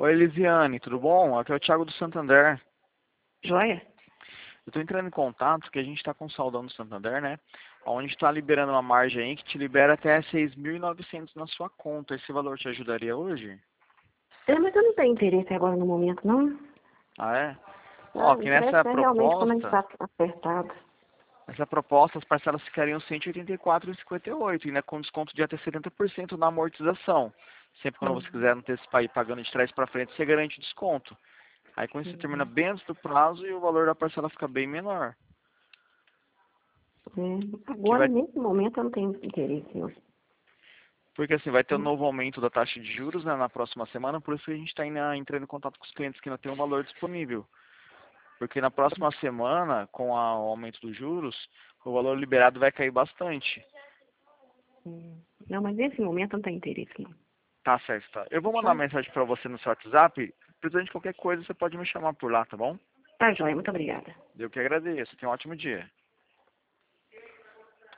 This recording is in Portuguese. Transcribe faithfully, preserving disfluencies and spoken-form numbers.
Oi, Elisiane, tudo bom? Aqui é o Thiago do Santander. Joia? Eu estou entrando em contato porque a gente está com saudão do Santander, né? Onde está liberando uma margem aí que te libera até seis mil e novecentos na sua conta. Esse valor te ajudaria hoje? É, mas eu não tenho interesse agora no momento, não. Ah, é? Ó, Ah, que o interesse nessa é realmente quando a gente proposta, está apertado. nessa proposta as parcelas ficariam cento e oitenta e quatro reais e cinquenta e oito centavos, ainda com desconto de até setenta por cento na amortização. Sempre quando você Uhum. quiser antecipar e pagando de trás para frente, você garante desconto. Aí com isso você termina Uhum. bem antes do prazo e o valor da parcela fica bem menor. É, Que agora, vai, nesse momento, eu não tenho interesse, não. porque assim, vai ter um Hum. novo aumento da taxa de juros, né, na próxima semana, por isso que a gente está entrando em contato com os clientes que ainda tem um valor disponível. Porque na próxima semana, com a- o aumento dos juros, o valor liberado vai cair bastante. Hum. Não, mas nesse momento eu não tenho interesse, não. Tá certo, tá. Eu vou mandar uma Joia? mensagem para você no seu WhatsApp. Precisando de qualquer coisa, você pode me chamar por lá, tá bom? Tá, joia. Muito obrigada. Eu que agradeço. Tenha um ótimo dia.